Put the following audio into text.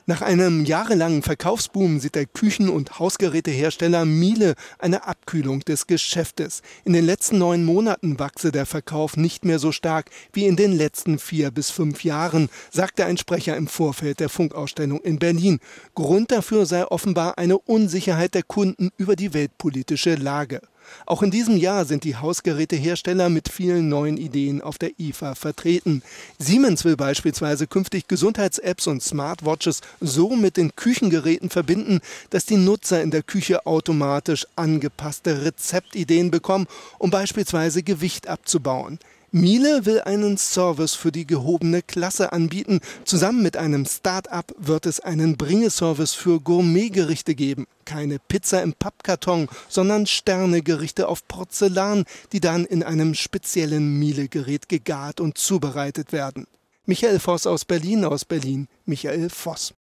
Nach einem jahrelangen Verkaufsboom sieht der Küchen- und Hausgerätehersteller Miele eine Abkühlung des Geschäftes. In den letzten 9 Monaten wachse der Verkauf nicht mehr so stark wie in den letzten 4 bis 5 Jahren, sagte ein Sprecher im Vorfeld der Funkausstellung in Berlin. Grund dafür sei offenbar eine Unsicherheit der Kunden über die weltpolitische Lage. Auch in diesem Jahr sind die Hausgerätehersteller mit vielen neuen Ideen auf der IFA vertreten. Siemens will beispielsweise künftig Gesundheits-Apps und Smartwatches so mit den Küchengeräten verbinden, dass die Nutzer in der Küche automatisch angepasste Rezeptideen bekommen, um beispielsweise Gewicht abzubauen. Miele will einen Service für die gehobene Klasse anbieten. Zusammen mit einem Start-up wird es einen Bringeservice für Gourmetgerichte geben. Keine Pizza im Pappkarton, sondern Sternegerichte auf Porzellan, die dann in einem speziellen Miele-Gerät gegart und zubereitet werden. Michael Voss aus Berlin, Michael Voss.